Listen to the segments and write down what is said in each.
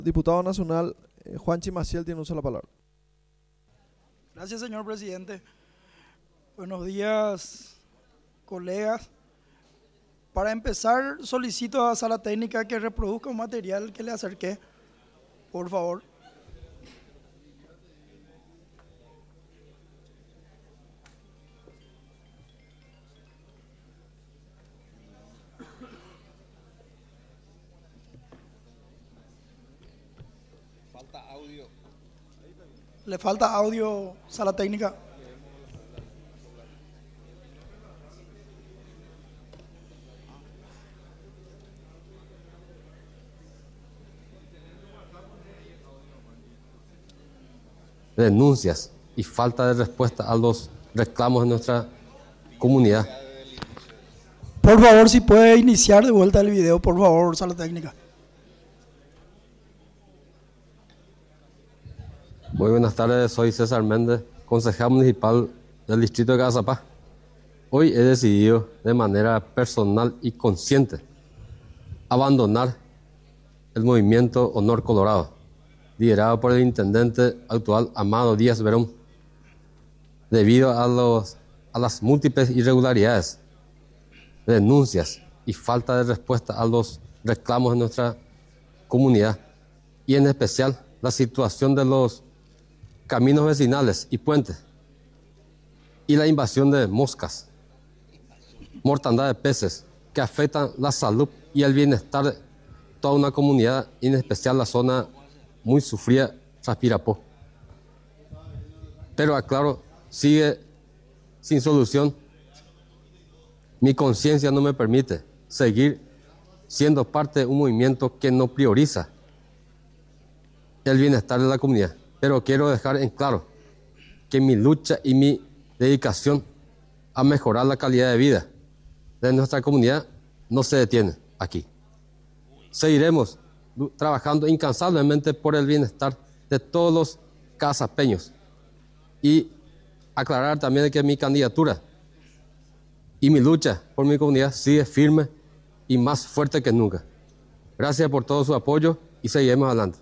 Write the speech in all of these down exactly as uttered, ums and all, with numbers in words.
Diputado Nacional eh, Juanchi Maciel tiene uso de la palabra. Gracias, señor presidente. Buenos días, colegas. Para empezar, solicito a Sala Técnica que reproduzca un material que le acerqué, por favor. Falta audio. Le falta audio, Sala Técnica. Denuncias y falta de respuesta a los reclamos de nuestra comunidad. Por favor, si puede iniciar de vuelta el video, por favor, Sala Técnica. Muy buenas tardes, soy César Méndez, concejal municipal del distrito de Cazapá. Hoy he decidido de manera personal y consciente abandonar el movimiento Honor Colorado, liderado por el intendente actual Amado Díaz Verón, debido a, los, a las múltiples irregularidades, denuncias y falta de respuesta a los reclamos de nuestra comunidad, y en especial la situación de los caminos vecinales y puentes, y la invasión de moscas, mortandad de peces que afectan la salud y el bienestar de toda una comunidad, y en especial la zona muy sufrida, Chaspirapó. Pero aclaro, sigue sin solución. Mi conciencia no me permite seguir siendo parte de un movimiento que no prioriza el bienestar de la comunidad. Pero quiero dejar en claro que mi lucha y mi dedicación a mejorar la calidad de vida de nuestra comunidad no se detiene aquí. Seguiremos trabajando incansablemente por el bienestar de todos los casapeños, y aclarar también de que mi candidatura y mi lucha por mi comunidad sigue firme y más fuerte que nunca. Gracias por todo su apoyo y seguiremos adelante.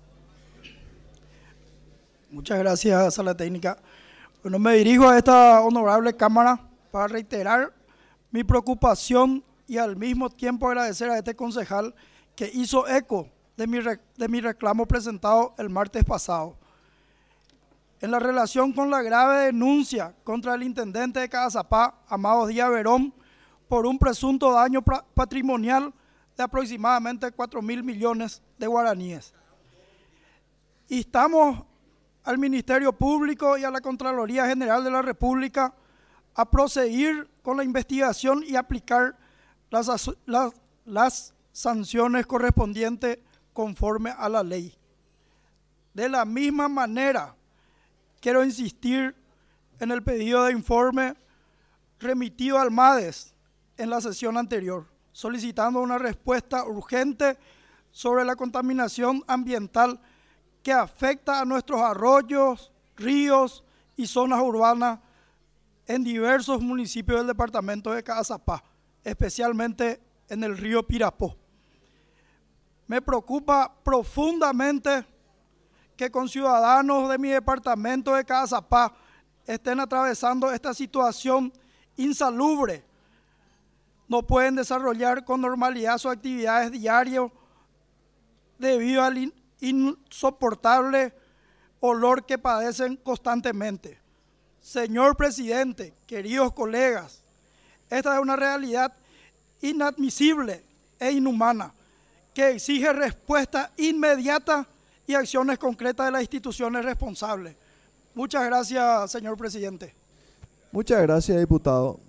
Muchas gracias, Sala Técnica. Bueno, me dirijo a esta honorable Cámara para reiterar mi preocupación y al mismo tiempo agradecer a este concejal que hizo eco de mi, de mi reclamo presentado el martes pasado. En la relación con la grave denuncia contra el intendente de Cazapá, Amado Díaz Verón, por un presunto daño patrimonial de aproximadamente cuatro mil millones de guaraníes. Instamos al Ministerio Público y a la Contraloría General de la República a proseguir con la investigación y aplicar las, las, las sanciones correspondientes conforme a la ley. De la misma manera, quiero insistir en el pedido de informe remitido al MADES en la sesión anterior, solicitando una respuesta urgente sobre la contaminación ambiental que afecta a nuestros arroyos, ríos y zonas urbanas en diversos municipios del departamento de Cazapá, especialmente en el río Pirapó. Me preocupa profundamente que con ciudadanos de mi departamento de Cazapá estén atravesando esta situación insalubre. No pueden desarrollar con normalidad sus actividades diarias debido al insoportable olor que padecen constantemente. Señor presidente, queridos colegas, esta es una realidad inadmisible e inhumana que exige respuesta inmediata y acciones concretas de las instituciones responsables. Muchas gracias, señor presidente. Muchas gracias, diputado.